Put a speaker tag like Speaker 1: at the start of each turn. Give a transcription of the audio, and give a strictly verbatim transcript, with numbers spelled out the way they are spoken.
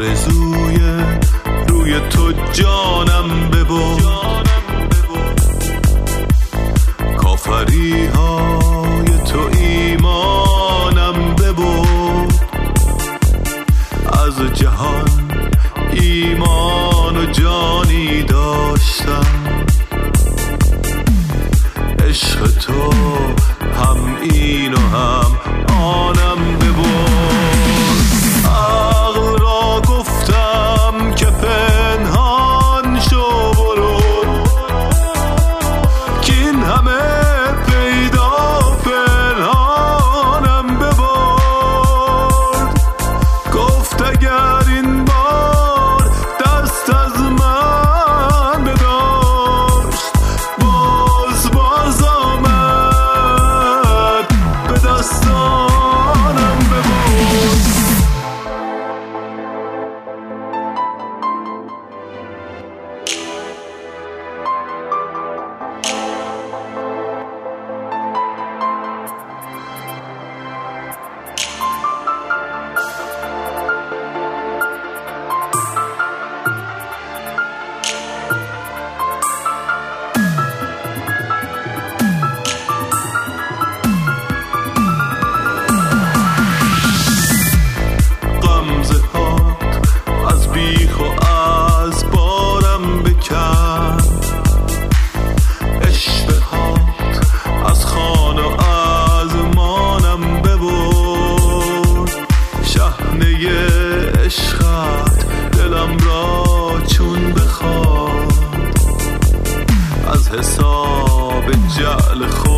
Speaker 1: آرزوی روی تو جانم ببرد، کافری های تو ایمانم ببرد. از جهان ایمان و جانی داشتم، عشق تو هم این و هم آنم ببرد. عقل را گفتم که پنهان شو برو، کین همه پیدا پنهانم ببرد. گفت اگر این بار دست از من بداشت، باز باز آمد به دستانم ببرد. عشقت دلم را چون بخواد، از حساب جعل خود